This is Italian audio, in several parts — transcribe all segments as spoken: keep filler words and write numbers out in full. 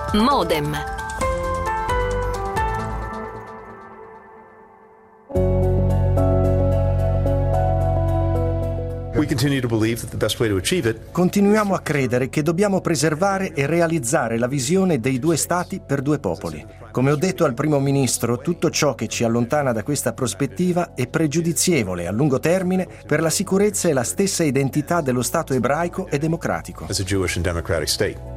Modem. Continuiamo a credere che dobbiamo preservare e realizzare la visione dei due stati per due popoli. Come ho detto al primo ministro, tutto ciò che ci allontana da questa prospettiva è pregiudizievole a lungo termine per la sicurezza e la stessa identità dello Stato ebraico e democratico. As a Jewish and democratic state.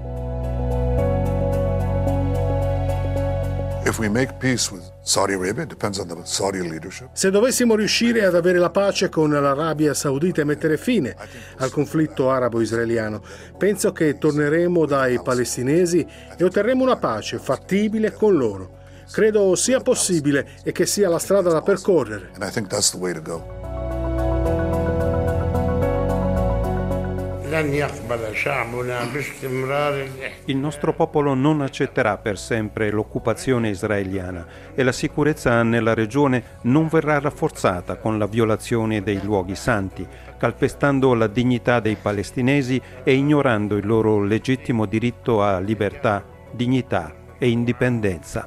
If we make peace with Saudi Arabia, it depends on the Saudi leadership. Se dovessimo riuscire ad avere la pace con l'Arabia Saudita e mettere fine al conflitto arabo-israeliano, penso che torneremo dai palestinesi e otterremo una pace fattibile con loro. Credo sia possibile e che sia la strada da percorrere. And I think that's the way to go. Il nostro popolo non accetterà per sempre l'occupazione israeliana e la sicurezza nella regione non verrà rafforzata con la violazione dei luoghi santi, calpestando la dignità dei palestinesi e ignorando il loro legittimo diritto a libertà, dignità e indipendenza.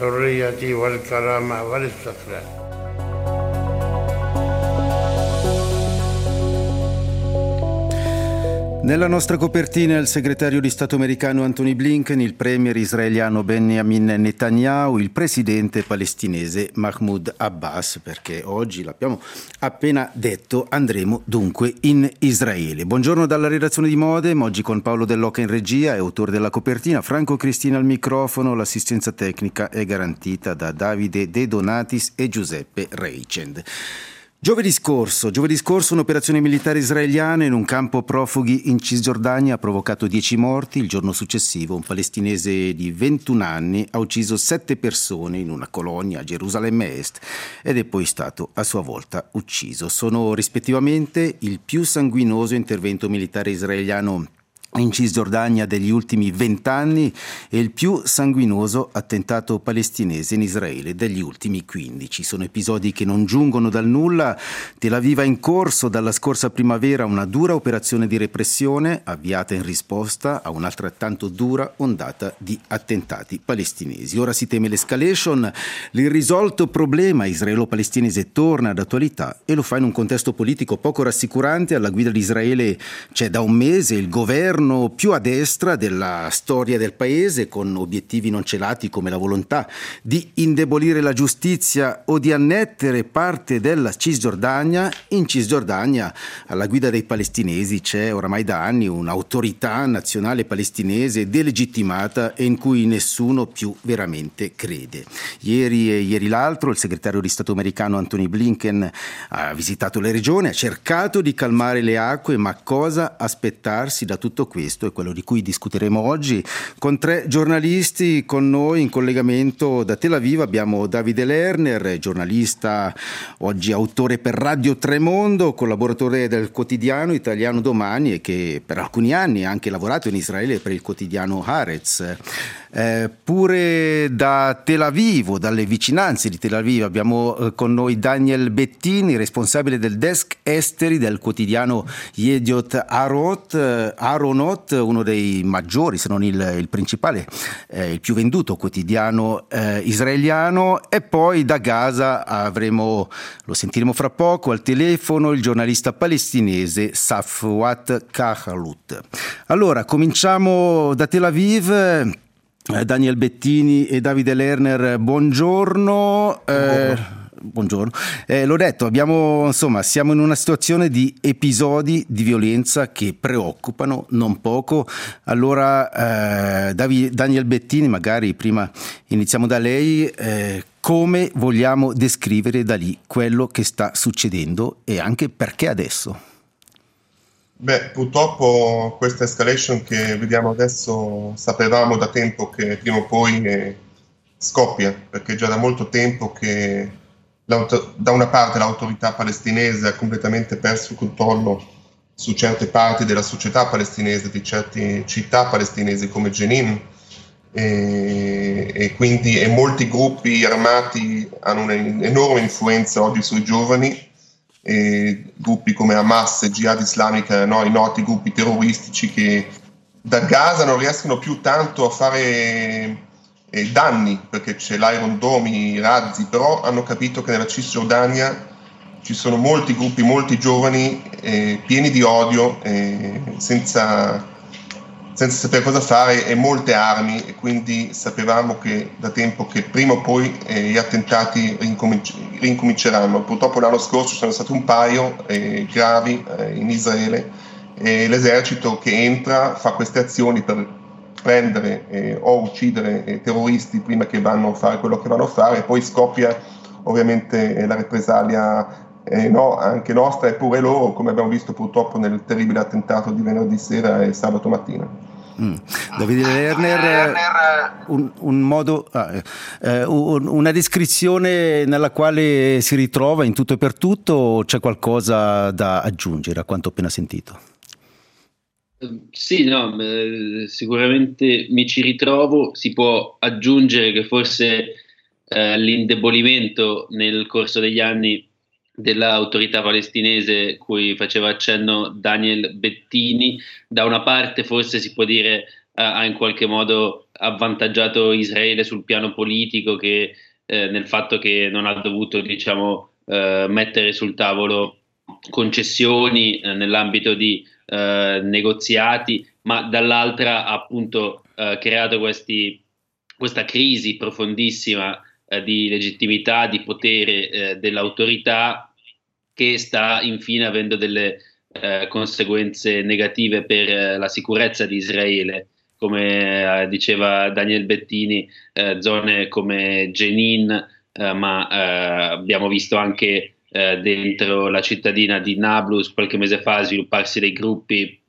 Nella nostra copertina il segretario di Stato americano Antony Blinken, il premier israeliano Benjamin Netanyahu, il presidente palestinese Mahmoud Abbas, perché oggi, l'abbiamo appena detto, andremo dunque in Israele. Buongiorno dalla redazione di Modem, oggi con Paolo Dell'Oca in regia e autore della copertina, Franco Cristina al microfono, l'assistenza tecnica è garantita da Davide De Donatis e Giuseppe Reichend. Giovedì scorso, giovedì scorso un'operazione militare israeliana in un campo profughi in Cisgiordania ha provocato dieci morti. Il giorno successivo un palestinese di ventuno anni ha ucciso sette persone in una colonia a Gerusalemme Est ed è poi stato a sua volta ucciso. Sono rispettivamente il più sanguinoso intervento militare israeliano in Cisgiordania degli ultimi vent'anni e il più sanguinoso attentato palestinese in Israele degli ultimi quindici. Sono episodi che non giungono dal nulla. Tel Aviv ha in corso dalla scorsa primavera una dura operazione di repressione avviata in risposta a un'altrettanto dura ondata di attentati palestinesi. Ora si teme l'escalation, l'irrisolto problema israelo-palestinese torna d'attualità e lo fa in un contesto politico poco rassicurante. Alla guida di Israele c'è da un mese il governo più a destra della storia del paese, con obiettivi non celati come la volontà di indebolire la giustizia o di annettere parte della Cisgiordania. In Cisgiordania alla guida dei palestinesi c'è oramai da anni un'autorità nazionale palestinese delegittimata e in cui nessuno più veramente crede. Ieri e ieri l'altro il segretario di Stato americano Antony Blinken ha visitato le regioni, ha cercato di calmare le acque, ma cosa aspettarsi da tutto questo è quello di cui discuteremo oggi con tre giornalisti. Con noi in collegamento da Tel Aviv abbiamo Davide Lerner, giornalista, oggi autore per Radio Tremondo, collaboratore del quotidiano italiano Domani e che per alcuni anni ha anche lavorato in Israele per il quotidiano Haaretz. Eh, pure da Tel Aviv o dalle vicinanze di Tel Aviv abbiamo eh, con noi Daniel Bettini, responsabile del desk esteri del quotidiano Yediot Aharonot, eh, Aharonot, uno dei maggiori, se non il, il principale, eh, il più venduto quotidiano eh, israeliano. E poi da Gaza avremo, lo sentiremo fra poco al telefono, il giornalista palestinese Safwat Kahalut. Allora cominciamo da Tel Aviv. Daniel Bettini e Davide Lerner, buongiorno. Eh, buongiorno. Eh, l'ho detto, abbiamo, insomma, siamo in una situazione di episodi di violenza che preoccupano non poco. Allora, eh, Davi, Daniel Bettini, magari prima iniziamo da lei. Eh, come vogliamo descrivere da lì quello che sta succedendo e anche perché adesso? Beh, purtroppo questa escalation che vediamo adesso sapevamo da tempo che prima o poi eh, scoppia, perché già da molto tempo che da una parte l'autorità palestinese ha completamente perso il controllo su certe parti della società palestinese, di certe città palestinesi come Jenin, e, e quindi e molti gruppi armati hanno un'enorme influenza oggi sui giovani. E gruppi come Hamas e Jihad Islamica, no, i noti gruppi terroristici che da Gaza non riescono più tanto a fare eh, danni, perché c'è l'Iron Dome, i razzi, però hanno capito che nella Cisgiordania ci sono molti gruppi, molti giovani eh, pieni di odio, eh, senza, senza sapere cosa fare, e molte armi, e quindi sapevamo che da tempo che prima o poi eh, gli attentati rincominci- rincominceranno. Purtroppo l'anno scorso ci sono stati un paio eh, gravi eh, in Israele, e l'esercito che entra fa queste azioni per prendere eh, o uccidere eh, terroristi prima che vanno a fare quello che vanno a fare, e poi scoppia ovviamente eh, la represalia eh, no, anche nostra e pure loro, come abbiamo visto purtroppo nel terribile attentato di venerdì sera e sabato mattina. Mm. Davide Lerner, un, un modo, ah, eh, un, una descrizione nella quale si ritrova in tutto e per tutto, o c'è qualcosa da aggiungere a quanto appena sentito? Sì, no, sicuramente mi ci ritrovo. Si può aggiungere che forse eh, l'indebolimento nel corso degli anni dell'autorità palestinese cui faceva accenno Daniel Bettini, da una parte forse si può dire eh, ha in qualche modo avvantaggiato Israele sul piano politico, che eh, nel fatto che non ha dovuto, diciamo, eh, mettere sul tavolo concessioni eh, nell'ambito di eh, negoziati, ma dall'altra ha appunto eh, creato questi, questa crisi profondissima eh, di legittimità, di potere eh, dell'autorità, che sta infine avendo delle eh, conseguenze negative per eh, la sicurezza di Israele. Come eh, diceva Daniel Bettini, eh, zone come Jenin, eh, ma eh, abbiamo visto anche eh, dentro la cittadina di Nablus qualche mese fa svilupparsi dei gruppi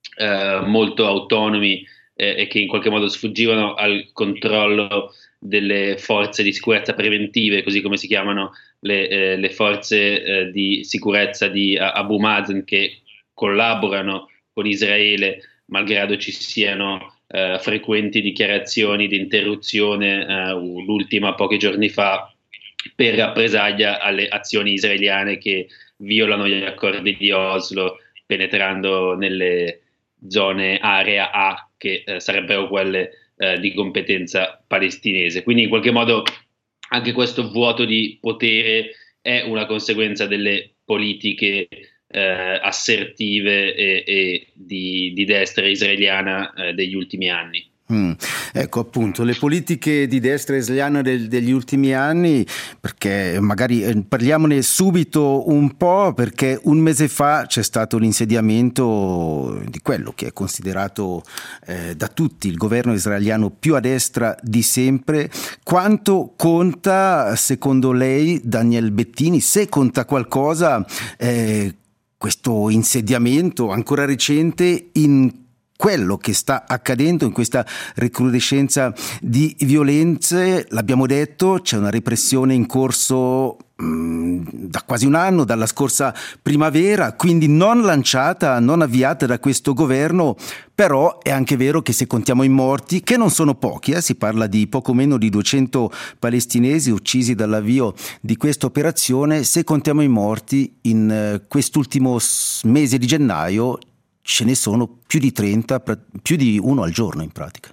eh, molto autonomi eh, e che in qualche modo sfuggivano al controllo delle forze di sicurezza preventive, così come si chiamano le, eh, le forze eh, di sicurezza di Abu Mazen, che collaborano con Israele malgrado ci siano eh, frequenti dichiarazioni di interruzione, eh, l'ultima pochi giorni fa, per rappresaglia alle azioni israeliane che violano gli accordi di Oslo, penetrando nelle zone area A, che eh, sarebbero quelle eh, di competenza palestinese. Quindi in qualche modo anche questo vuoto di potere è una conseguenza delle politiche eh, assertive e, e di, di destra israeliana eh, degli ultimi anni. Mm. Ecco, appunto, le politiche di destra israeliana del, degli ultimi anni, perché magari eh, parliamone subito un po', perché un mese fa c'è stato l'insediamento di quello che è considerato eh, da tutti il governo israeliano più a destra di sempre. Quanto conta, secondo lei, Daniel Bettini, se conta qualcosa, eh, questo insediamento ancora recente in quello che sta accadendo, in questa recrudescenza di violenze? L'abbiamo detto, c'è una repressione in corso mh, da quasi un anno, dalla scorsa primavera, quindi non lanciata, non avviata da questo governo, però è anche vero che se contiamo i morti, che non sono pochi, eh, si parla di poco meno di duecento palestinesi uccisi dall'avvio di questa operazione, se contiamo i morti in eh, quest'ultimo mese di gennaio ce ne sono più di trenta, più di uno al giorno in pratica.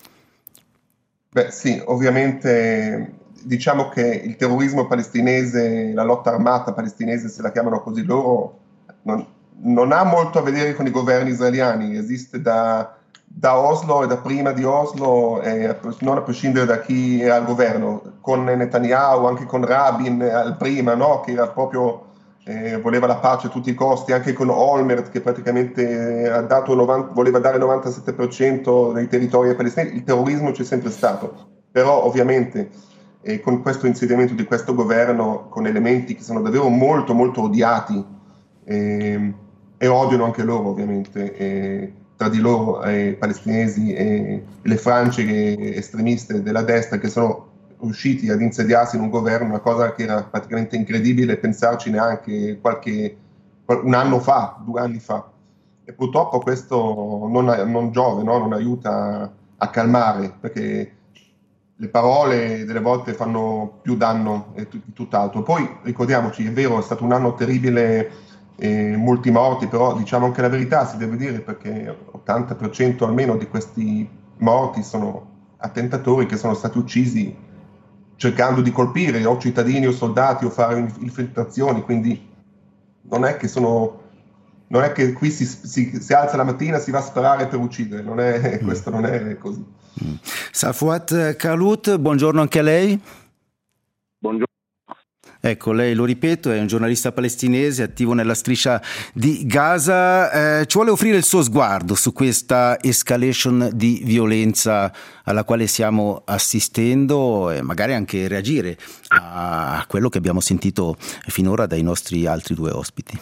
Beh sì, ovviamente diciamo che il terrorismo palestinese, la lotta armata palestinese, se la chiamano così loro, non, non ha molto a vedere con i governi israeliani, esiste da, da Oslo e da prima di Oslo, eh, non a prescindere da chi era al governo, con Netanyahu, anche con Rabin al prima, no? Che era proprio... Eh, voleva la pace a tutti i costi, anche con Olmert che praticamente ha dato novanta, voleva dare il novantasette per cento dei territori ai palestinesi. Il terrorismo c'è sempre stato, però ovviamente eh, con questo insediamento di questo governo, con elementi che sono davvero molto molto odiati eh, e odiano anche loro ovviamente eh, tra di loro eh, palestinesi e le frange estremiste della destra che sono riusciti ad insediarsi in un governo, una cosa che era praticamente incredibile pensarci neanche qualche un anno fa, due anni fa. E purtroppo questo non, non giove, no? Non aiuta a calmare, perché le parole delle volte fanno più danno e tutt'altro. Poi ricordiamoci, è vero, è stato un anno terribile e molti morti, però diciamo anche la verità, si deve dire, perché ottanta per cento almeno di questi morti sono attentatori che sono stati uccisi cercando di colpire o cittadini o soldati o fare infiltrazioni, quindi non è che sono non è che qui si, si, si alza la mattina e si va a sparare per uccidere, non è, mm. questo non è così. Mm. Safwat Khallout, buongiorno anche a lei. Buongiorno. Ecco, lei, lo ripeto, è un giornalista palestinese attivo nella striscia di Gaza. Eh, ci vuole offrire il suo sguardo su questa escalation di violenza alla quale stiamo assistendo e magari anche reagire a quello che abbiamo sentito finora dai nostri altri due ospiti.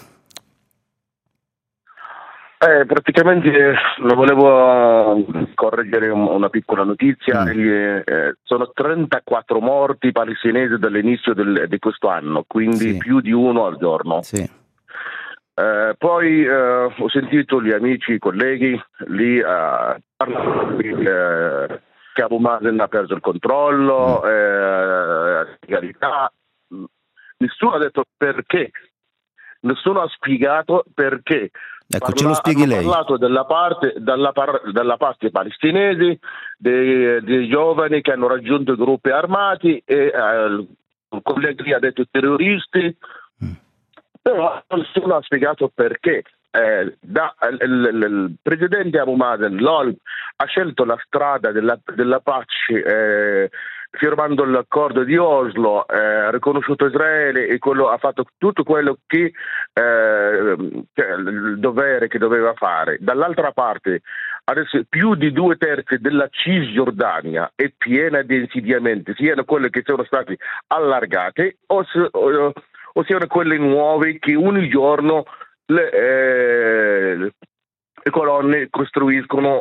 Eh, praticamente lo volevo correggere una piccola notizia. Mm. Eh, sono trentaquattro morti palestinesi dall'inizio del, di questo anno, quindi sì. più di uno al giorno. Sì. Eh, poi eh, ho sentito gli amici, i colleghi lì eh, parlare eh, che Abu Mazen ha perso il controllo, mm. eh, legalità. Nessuno ha detto perché, nessuno ha spiegato perché. Ecco, Parla, ce lo spieghi hanno lei. Hanno parlato della parte, dalla, par, dalla parte palestinesi, dei, dei giovani che hanno raggiunto gruppi armati e eh, il collega lì ha detto terroristi, mm. però nessuno ha spiegato perché. Eh, da, il, il, il presidente Abu Mazen, l'O L P, ha scelto la strada della, della pace eh, firmando l'accordo di Oslo, ha eh, riconosciuto Israele e quello, ha fatto tutto quello che eh, il dovere che doveva fare. Dall'altra parte adesso più di due terzi della Cisgiordania è piena di insediamenti, siano quelle che sono stati allargate o, o, o siano quelle nuove che ogni giorno le, eh, le colonne costruiscono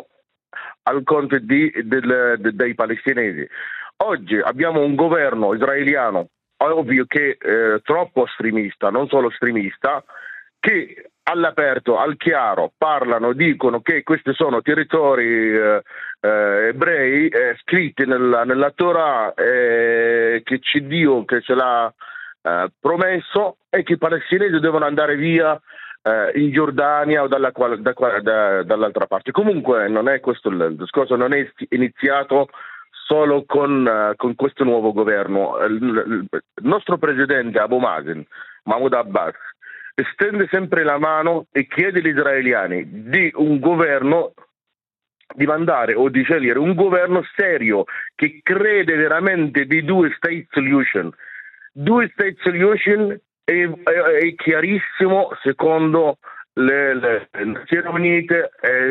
al conto di, del, de, dei palestinesi. Oggi abbiamo un governo israeliano, ovvio che eh, troppo estremista, non solo estremista, che all'aperto, al chiaro, parlano, dicono che questi sono territori eh, eh, ebrei eh, scritti nella, nella Torah, eh, che c'è Dio che ce l'ha eh, promesso e che i palestinesi devono andare via eh, in Giordania o dalla, da, da, dall'altra parte. Comunque non è questo il discorso, non è iniziato solo con, uh, con questo nuovo governo. Il, il, il nostro presidente Abu Mazen, Mahmoud Abbas, estende sempre la mano e chiede agli israeliani di un governo, di mandare o di scegliere un governo serio che crede veramente di due state solution. Due state solution è, è, è chiarissimo secondo le, le, le Nazioni Unite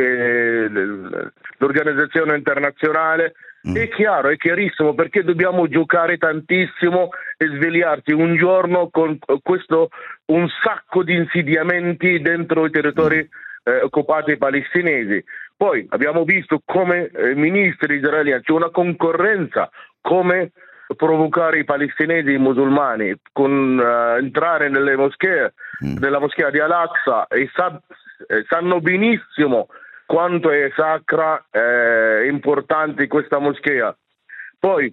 e le, l'organizzazione internazionale. È chiaro, è chiarissimo, perché dobbiamo giocare tantissimo e svegliarci un giorno con questo un sacco di insediamenti dentro i territori eh, occupati palestinesi. Poi abbiamo visto come eh, ministri israeliani c'è una concorrenza, come provocare i palestinesi e i musulmani con uh, entrare nelle moschee, mm. nella moschea di Al-Aqsa e sa, eh, sanno benissimo quanto è sacra e eh, importante questa moschea. Poi,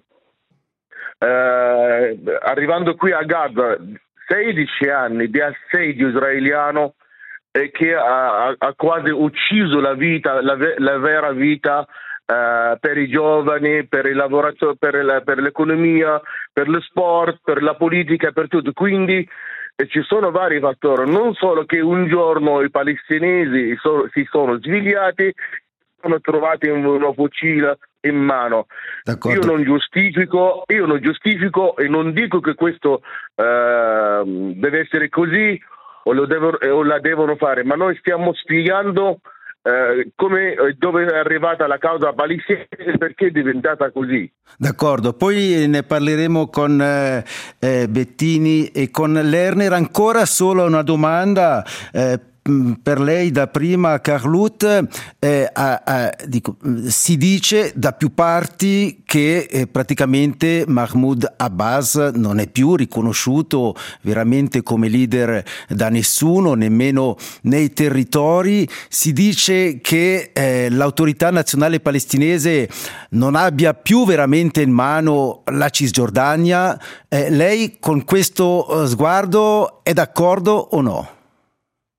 eh, arrivando qui a Gaza, sedici anni di assedio israeliano eh, che ha, ha quasi ucciso la vita, la, la vera vita eh, per i giovani, per i lavoratori, per, la, per l'economia, per lo sport, per la politica, per tutto. Quindi e ci sono vari fattori, non solo che un giorno i palestinesi so, si sono svegliati, sono trovati una fucile in mano. D'accordo. Io non giustifico, io non giustifico e non dico che questo eh, deve essere così o, lo devo, o la devono fare, ma noi stiamo spiegando Eh, come, dove è arrivata la causa palestinese e perché è diventata così. D'accordo, poi ne parleremo con eh, eh, Bettini e con Lerner. Ancora solo una domanda eh, per lei da prima, Khallout. Eh, a, a, dico, si dice da più parti che eh, praticamente Mahmoud Abbas non è più riconosciuto veramente come leader da nessuno, nemmeno nei territori. Si dice che eh, l'autorità nazionale palestinese non abbia più veramente in mano la Cisgiordania. Eh, lei con questo sguardo è d'accordo o no?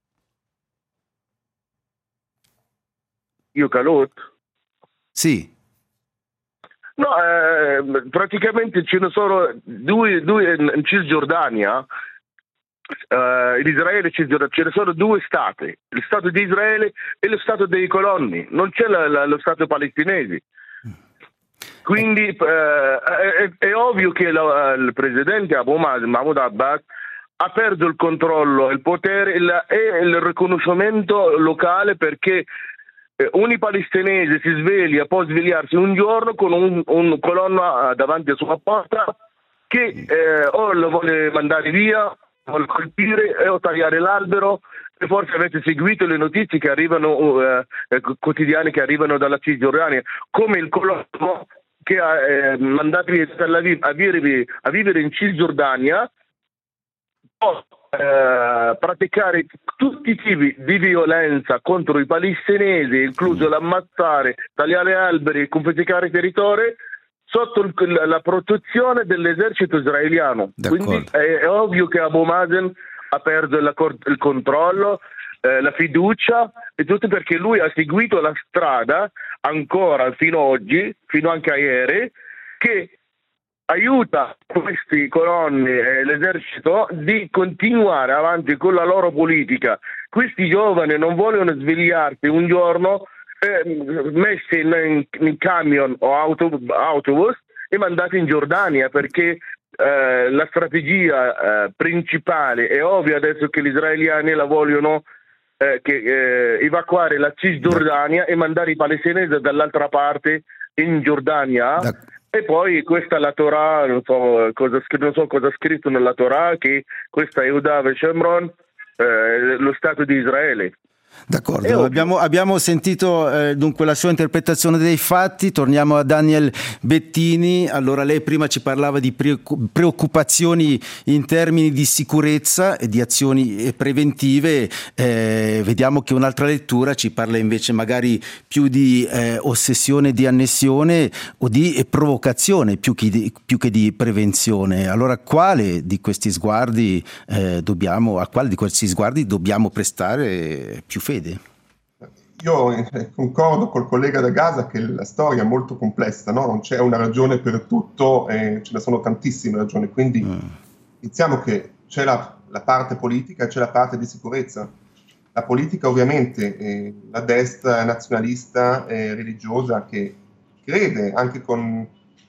io Calot. Sì. No, eh, praticamente ce ne sono due, due in Cisgiordania, eh, in Israele ce ne sono due stati, lo Stato di Israele e lo Stato dei colonni, non c'è la, la, lo Stato palestinese. Quindi eh, è, è ovvio che la, il presidente Abu Mazen, Mahmoud Abbas, ha perso il controllo, il potere e, la, e il riconoscimento locale, perché eh, un palestinese si sveglia, può svegliarsi un giorno con un, un colonna davanti alla sua porta che eh, o lo vuole mandare via, vuole colpire o tagliare l'albero. E forse avete seguito le notizie che arrivano, eh, quotidiane che arrivano dalla Cisgiordania, come il colonna che ha eh, mandato a vivere, a vivere in Cisgiordania può eh, praticare tutti i tipi di violenza contro i palestinesi, incluso l'ammazzare, tagliare alberi, confiscare territori, sotto il, la protezione dell'esercito israeliano. D'accordo. Quindi è, è ovvio che Abu Mazen ha perso la, il controllo, eh, la fiducia e tutto, perché lui ha seguito la strada ancora fino ad oggi, fino anche a ieri, che aiuta questi colonni e l'esercito di continuare avanti con la loro politica. Questi giovani non vogliono svegliarsi un giorno eh, messi in, in, in camion o auto, autobus e mandati in Giordania, perché eh, la strategia eh, principale è ovvia adesso che gli israeliani la vogliono eh, che, eh, evacuare la Cisgiordania e mandare i palestinesi dall'altra parte in Giordania. Da- E poi questa è la Torah, non so cosa, non so cosa ha scritto nella Torah, che questa è Yehuda e Shomron, eh, lo Stato di Israele. D'accordo, abbiamo, abbiamo sentito eh, dunque la sua interpretazione dei fatti. Torniamo a Daniel Bettini. Allora, lei prima ci parlava di preoccupazioni in termini di sicurezza e di azioni preventive, eh, vediamo che un'altra lettura ci parla invece magari più di eh, ossessione di annessione o di provocazione più che di, più che di prevenzione. Allora, quale di questi sguardi eh, dobbiamo, a quale di questi sguardi dobbiamo prestare più fede? Io concordo col collega da Gaza che la storia è molto complessa, no? Non c'è una ragione per tutto, eh, ce ne sono tantissime ragioni, quindi mm. iniziamo che c'è la, la parte politica e c'è la parte di sicurezza. La politica ovviamente, eh, la destra nazionalista e religiosa che crede, anche con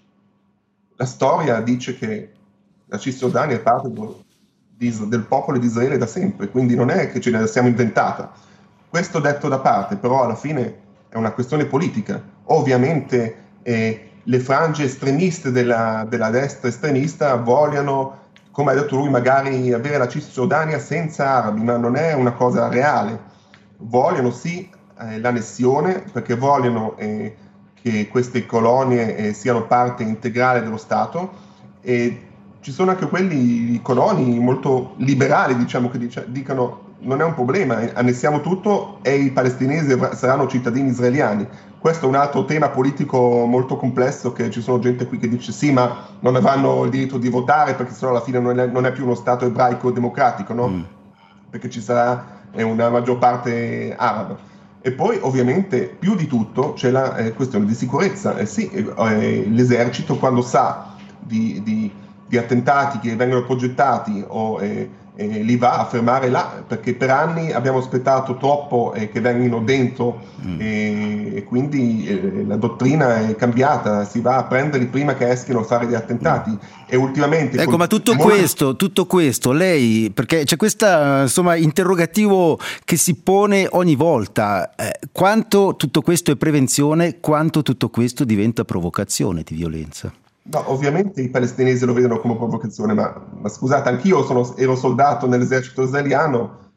la storia, dice che la Cisgiordania è parte do, di, del popolo di Israele da sempre, quindi non è che ce la siamo inventata. Questo detto da parte, però alla fine è una questione politica. Ovviamente eh, le frange estremiste della, della destra estremista vogliono, come ha detto lui, magari avere la Cisgiordania senza arabi, ma non è una cosa reale. Vogliono sì eh, l'annessione, perché vogliono eh, che queste colonie eh, siano parte integrale dello Stato, e ci sono anche quelli coloni molto liberali, diciamo, che dic- dicano non è un problema, annessiamo tutto e i palestinesi saranno cittadini israeliani. Questo è un altro tema politico molto complesso, che ci sono gente qui che dice sì, ma non avranno il diritto di votare perché sennò alla fine non è, non è più uno Stato ebraico democratico, no? Mm. Perché ci sarà eh, una maggior parte araba. E poi ovviamente più di tutto c'è la eh, questione di sicurezza. Eh sì, eh, l'esercito quando sa di, di, di attentati che vengono progettati o eh, Eh, li va a fermare là, perché per anni abbiamo aspettato troppo eh, che vengano dentro mm. e, e quindi eh, la dottrina è cambiata, si va a prenderli prima che escano a fare gli attentati mm. e ultimamente ecco, ma tutto molto... questo tutto questo lei, perché c'è questo insomma interrogativo che si pone ogni volta, eh, quanto tutto questo è prevenzione, quanto tutto questo diventa provocazione di violenza? No, ovviamente i palestinesi lo vedono come provocazione, ma, ma scusate, anch'io sono, ero soldato nell'esercito israeliano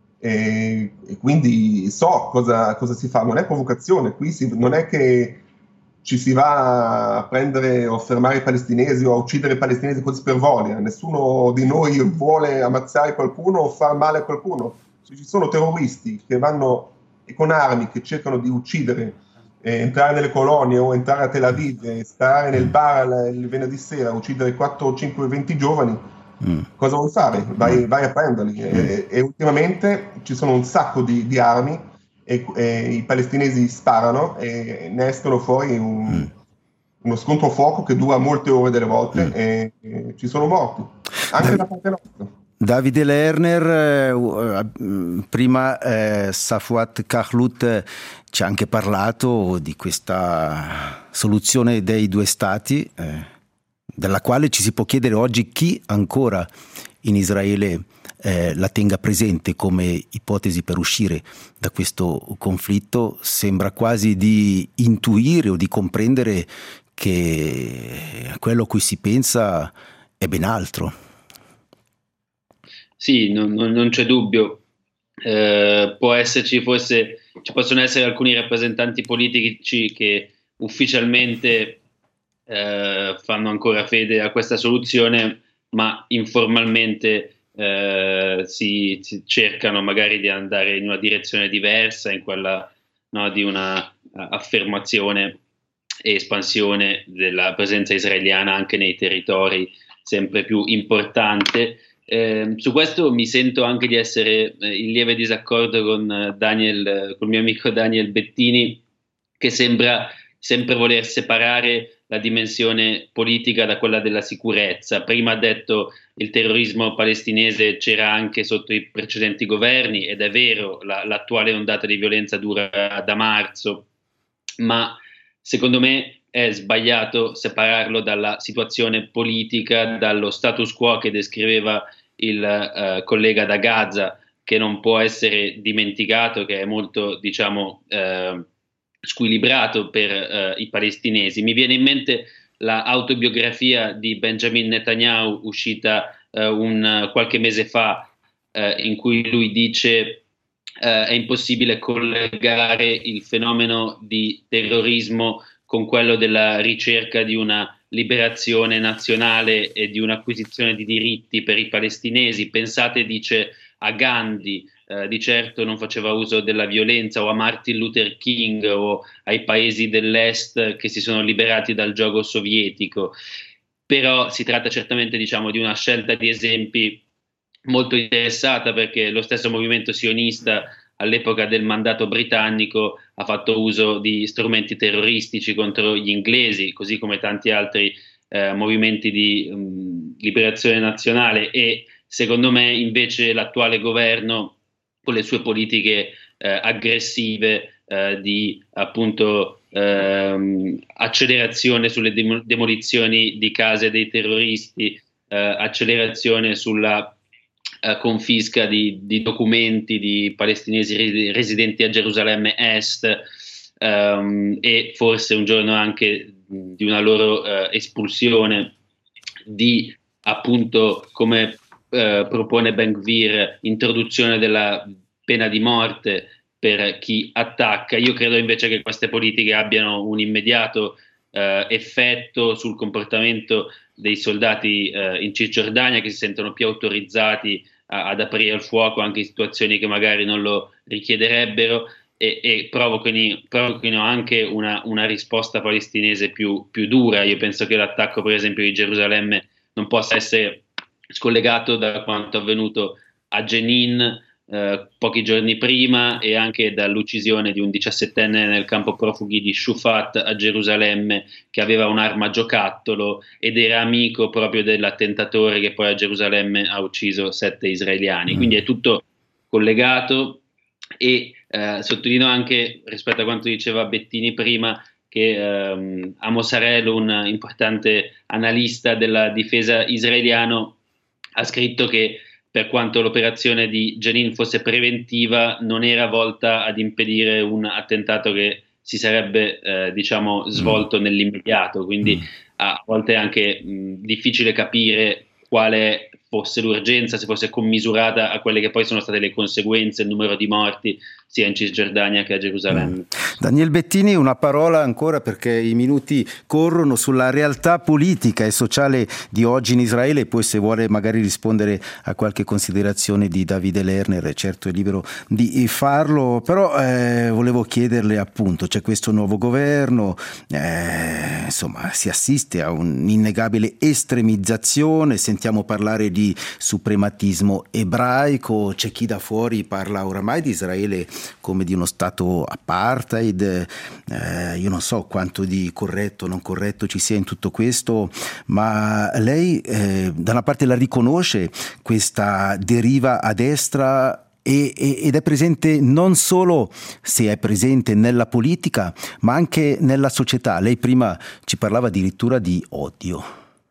e, e quindi so cosa, cosa si fa. Non è provocazione, qui si, non è che ci si va a prendere o a fermare i palestinesi o a uccidere i palestinesi così per voglia. Nessuno di noi vuole ammazzare qualcuno o far male a qualcuno. Ci sono terroristi che vanno con armi, che cercano di uccidere, Eh, entrare nelle colonie o entrare a Tel Aviv e stare nel bar il venerdì sera, uccidere quattro, cinque, venti giovani, mm. cosa vuoi fare? Vai, vai a prenderli. Mm. E, e ultimamente ci sono un sacco di, di armi e, e i palestinesi sparano e ne escono fuori un, mm. uno scontro fuoco che dura molte ore delle volte mm. e, e ci sono morti, anche da parte nostra. Davide Lerner, eh, prima eh, Safwat Kahlout ci ha anche parlato di questa soluzione dei due stati, eh, della quale ci si può chiedere oggi chi ancora in Israele eh, la tenga presente come ipotesi per uscire da questo conflitto. Sembra quasi di intuire o di comprendere che quello a cui si pensa è ben altro. Sì, non, non c'è dubbio, eh, può esserci forse, ci possono essere alcuni rappresentanti politici che ufficialmente eh, fanno ancora fede a questa soluzione, ma informalmente eh, si, si cercano magari di andare in una direzione diversa, in quella, no, di una uh, affermazione e espansione della presenza israeliana anche nei territori sempre più importante. Eh, su questo mi sento anche di essere eh, in lieve disaccordo con Daniel, col mio amico Daniel Bettini, che sembra sempre voler separare la dimensione politica da quella della sicurezza. Prima ha detto il terrorismo palestinese c'era anche sotto i precedenti governi, ed è vero, la, l'attuale ondata di violenza dura da marzo, ma secondo me è sbagliato separarlo dalla situazione politica, dallo status quo che descriveva il uh, collega da Gaza, che non può essere dimenticato, che è molto, diciamo, uh, squilibrato per uh, i palestinesi. Mi viene in mente l'autobiografia di Benjamin Netanyahu, uscita uh, un, uh, qualche mese fa, uh, in cui lui dice uh, è impossibile collegare il fenomeno di terrorismo con quello della ricerca di una liberazione nazionale e di un'acquisizione di diritti per i palestinesi. Pensate, dice, a Gandhi, eh, di certo non faceva uso della violenza, o a Martin Luther King, o ai paesi dell'est che si sono liberati dal giogo sovietico. Però si tratta certamente, diciamo, di una scelta di esempi molto interessata, perché lo stesso movimento sionista all'epoca del mandato britannico ha fatto uso di strumenti terroristici contro gli inglesi, così come tanti altri eh, movimenti di um, liberazione nazionale, e secondo me invece l'attuale governo, con le sue politiche eh, aggressive eh, di appunto ehm, accelerazione sulle dem- demolizioni di case dei terroristi, eh, accelerazione sulla Uh, confisca di, di documenti di palestinesi res- residenti a Gerusalemme Est, um, e forse un giorno anche di una loro uh, espulsione, di appunto, come uh, propone Ben Gvir, introduzione della pena di morte per chi attacca. Io credo invece che queste politiche abbiano un immediato uh, effetto sul comportamento dei soldati uh, in Cisgiordania, che si sentono più autorizzati a, ad aprire il fuoco anche in situazioni che magari non lo richiederebbero, e, e provochino, provochino anche una, una risposta palestinese più, più dura. Io penso che l'attacco, per esempio, di Gerusalemme non possa essere scollegato da quanto avvenuto a Jenin eh, pochi giorni prima, e anche dall'uccisione di un diciassettenne nel campo profughi di Shufat a Gerusalemme, che aveva un'arma giocattolo ed era amico proprio dell'attentatore che poi a Gerusalemme ha ucciso sette israeliani. Mm. Quindi è tutto collegato, e eh, sottolineo anche, rispetto a quanto diceva Bettini prima, che ehm, Amos Harel, un importante analista della difesa israeliano, ha scritto che per quanto l'operazione di Jenin fosse preventiva, non era volta ad impedire un attentato che si sarebbe eh, diciamo svolto mm. nell'immediato, quindi mm. a volte è anche mh, difficile capire quale fosse l'urgenza, se fosse commisurata a quelle che poi sono state le conseguenze, il numero di morti sia in Cisgiordania che a Gerusalemme. Mm. Daniel Bettini, una parola ancora, perché i minuti corrono, sulla realtà politica e sociale di oggi in Israele, e poi se vuole magari rispondere a qualche considerazione di Davide Lerner, certo è libero di farlo, però eh, volevo chiederle, appunto, c'è questo nuovo governo, eh, insomma si assiste a un'innegabile estremizzazione, sentiamo parlare di suprematismo ebraico, c'è chi da fuori parla oramai di Israele come di uno stato apartheid. Eh, io non so quanto di corretto o non corretto ci sia in tutto questo, ma lei eh, da una parte la riconosce questa deriva a destra e, e, ed è presente non solo se è presente nella politica, ma anche nella società. Lei prima ci parlava addirittura di odio.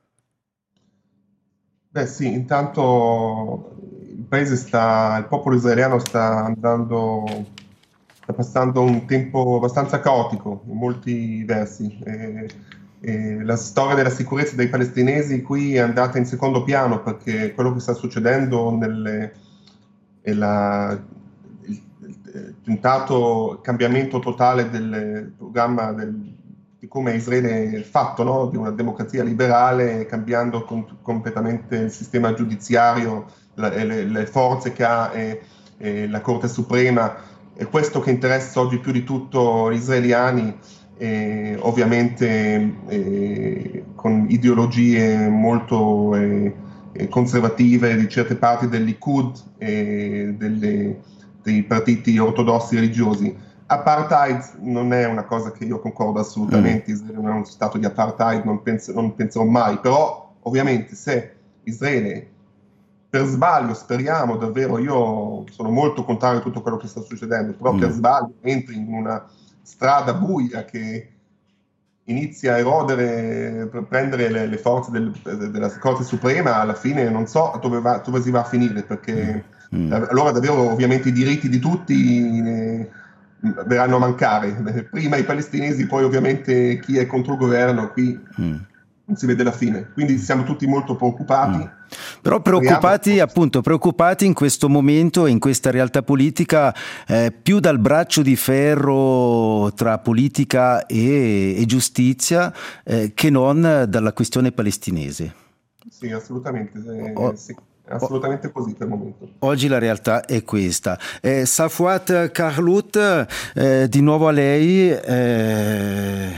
Beh sì, intanto il paese sta, il popolo israeliano sta andando, sta passando un tempo abbastanza caotico in molti versi. E, e la storia della sicurezza dei palestinesi qui è andata in secondo piano, perché quello che sta succedendo nelle, è la, il, il tentato cambiamento totale del programma del di come Israele è fatto, no? Di una democrazia liberale, cambiando con, completamente il sistema giudiziario, la, le, le forze che ha e, e la Corte Suprema. È questo che interessa oggi più di tutto gli israeliani, e ovviamente e, con ideologie molto e, e conservative di certe parti del Likud e delle, dei partiti ortodossi religiosi. Apartheid non è una cosa che io concordo assolutamente, Israele non è uno stato di apartheid, non, penso, non penserò mai, però ovviamente se Israele per sbaglio, speriamo davvero, io sono molto contrario a tutto quello che sta succedendo, però mm. per sbaglio entri in una strada buia che inizia a erodere, per prendere le, le forze del, della Corte Suprema, alla fine non so dove, va, dove si va a finire, perché mm. allora davvero ovviamente i diritti di tutti eh, verranno a mancare, prima i palestinesi, poi ovviamente chi è contro il governo, qui mm. non si vede la fine, quindi siamo tutti molto preoccupati. Mm. Però preoccupati, appunto, preoccupati in questo momento, in questa realtà politica, eh, più dal braccio di ferro tra politica e, e giustizia eh, che non dalla questione palestinese. Sì, assolutamente, eh, oh. sì. Assolutamente così per il momento. Oggi la realtà è questa. Eh, Safwat Carlut, eh, di nuovo a lei. Eh,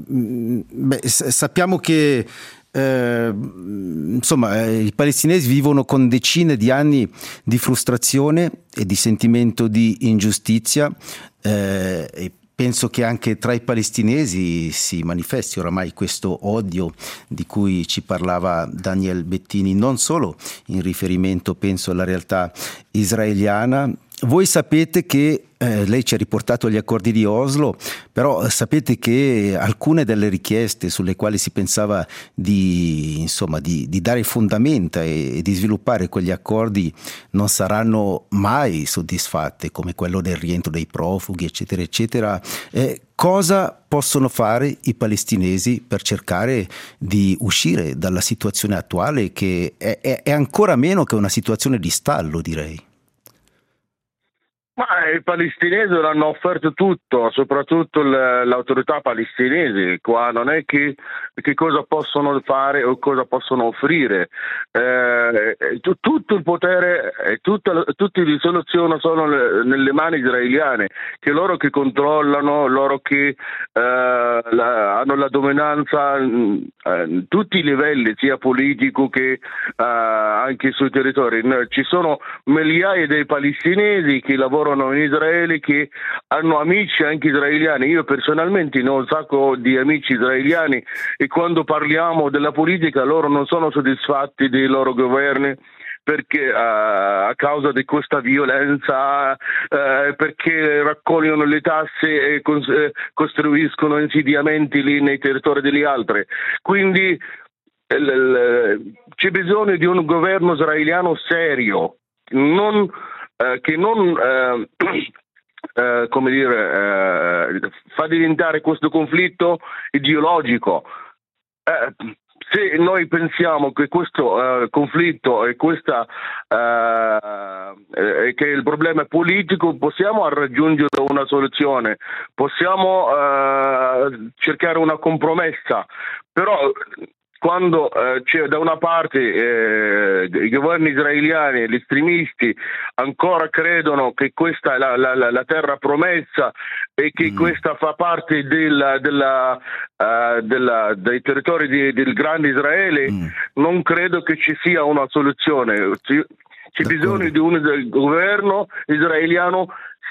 beh, s- sappiamo che eh, insomma eh, i palestinesi vivono con decine di anni di frustrazione e di sentimento di ingiustizia. Eh, e penso che anche tra i palestinesi si manifesti oramai questo odio di cui ci parlava Daniel Bettini, non solo in riferimento, penso, alla realtà israeliana. Voi sapete che, eh, lei ci ha riportato gli accordi di Oslo, però sapete che alcune delle richieste sulle quali si pensava di, insomma, di, di dare fondamenta e, e di sviluppare quegli accordi non saranno mai soddisfatte, come quello del rientro dei profughi, eccetera, eccetera. Eh, cosa possono fare i palestinesi per cercare di uscire dalla situazione attuale, che è, è, è ancora meno che una situazione di stallo, direi? Ma i palestinesi hanno offerto tutto, soprattutto l'autorità palestinese. Qua non è che, che cosa possono fare o cosa possono offrire. Eh, tutto il potere e tutta, tutte le soluzioni sono nelle mani israeliane, che loro che controllano, loro che eh, la, hanno la dominanza in eh, tutti i livelli, sia politico che eh, anche sui territori. Ci sono migliaia di palestinesi che lavorano in Israele, che hanno amici anche israeliani. Io personalmente ne ho un sacco di amici israeliani e quando parliamo della politica loro non sono soddisfatti dei loro governi, perché uh, a causa di questa violenza, uh, perché raccogliono le tasse e cons- eh, costruiscono insediamenti lì nei territori degli altri. Quindi l- l- c'è bisogno di un governo israeliano serio, non Uh, che non uh, uh, come dire uh, fa diventare questo conflitto ideologico. Uh, se noi pensiamo che questo uh, conflitto e questa uh, eh, che il problema è politico, possiamo raggiungere una soluzione, possiamo uh, cercare una compromessa, però quando eh, c'è da una parte eh, i governi israeliani e gli estremisti ancora credono che questa è la, la, la terra promessa e che mm. questa fa parte della, della, uh, della, dei territori di, del grande Israele, mm. non credo che ci sia una soluzione. C'è, c'è bisogno di un governo israeliano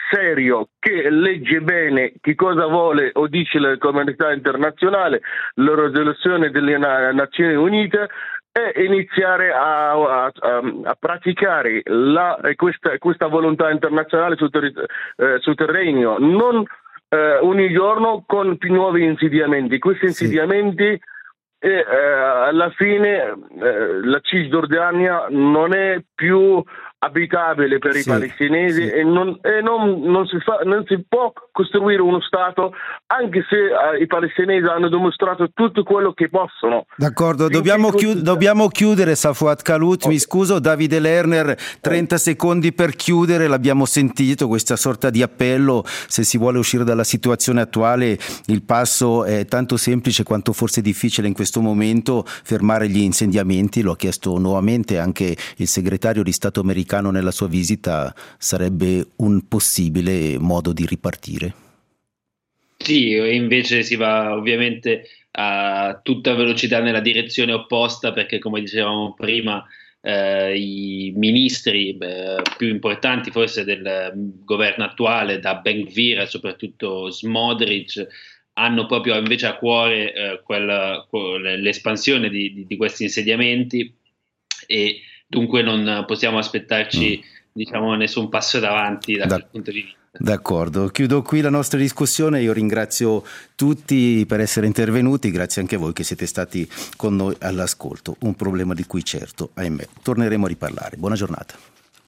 serio che legge bene che cosa vuole o dice la comunità internazionale, la risoluzione delle Nazioni Unite, e iniziare a, a, a praticare la, questa, questa volontà internazionale sul, terri, eh, sul terreno, non eh, ogni giorno con più nuovi insediamenti. Questi insediamenti, sì. eh, eh, alla fine eh, la Cisgiordania non è più abitabile per sì, i palestinesi sì. e, non, e non, non, si fa, non si può costruire uno Stato, anche se eh, i palestinesi hanno dimostrato tutto quello che possono. D'accordo, dobbiamo, chiud- dobbiamo chiudere, Safwat Kalut, okay. Mi scuso, Davide Lerner, trenta secondi per chiudere, l'abbiamo sentito, questa sorta di appello, se si vuole uscire dalla situazione attuale il passo è tanto semplice quanto forse difficile in questo momento, fermare gli insediamenti, lo ha chiesto nuovamente anche il segretario di Stato americano nella sua visita, sarebbe un possibile modo di ripartire? Sì, invece si va ovviamente a tutta velocità nella direzione opposta, perché come dicevamo prima eh, i ministri eh, più importanti forse del governo attuale, da Ben-Gvir a soprattutto Smotrich, hanno proprio invece a cuore eh, quella, l'espansione di, di, di questi insediamenti, e dunque non possiamo aspettarci mm. diciamo nessun passo davanti da, da quel punto di vista. D'accordo, chiudo qui la nostra discussione. Io ringrazio tutti per essere intervenuti, grazie anche a voi che siete stati con noi all'ascolto. Un problema di cui certo, ahimè, torneremo a riparlare. Buona giornata.